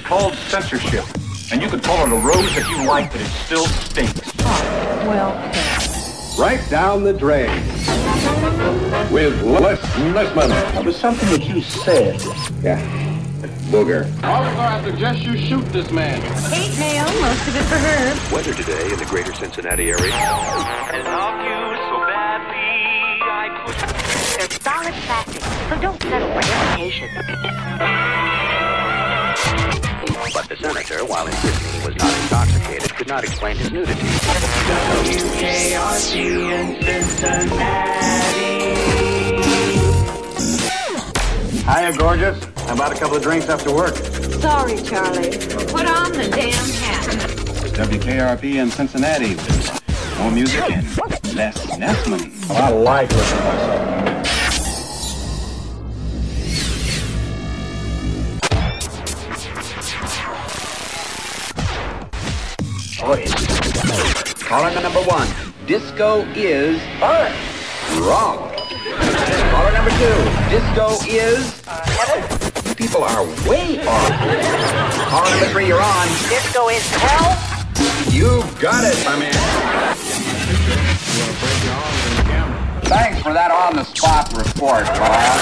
called censorship. And you could call it a rose if you like, but it still stinks. Oh, well, right down the drain. With Les Nessman. There was something that you said. Yeah. Booger. Officer, I suggest you shoot this man. hate mail, most of it for her. Weather today in the greater Cincinnati area. They're solid plastic, so don't settle for imitation. But the senator, while insisting he was not intoxicated, could not explain his nudity. WKRP in Cincinnati. Hiya, gorgeous. How about a couple of drinks after work? Sorry, Charlie. Put on the damn hat. WKRP in Cincinnati. More music and less Nessman. Well, I like listening to myself. Caller number 1. Disco is wrong. Caller number 2. Disco is you people are way off. Caller number 3, you're on. Disco is hell. You got it, my man. Thanks for that on-the-spot report, Bob.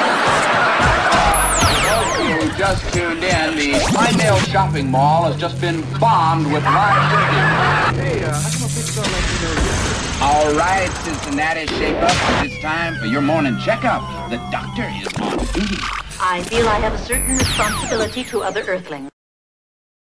You just tuned in. The Pinedale Shopping Mall has just been bombed with live shooting. All right, Cincinnati, shape up. It's time for your morning checkup. The doctor is on duty. I feel I have a certain responsibility to other Earthlings.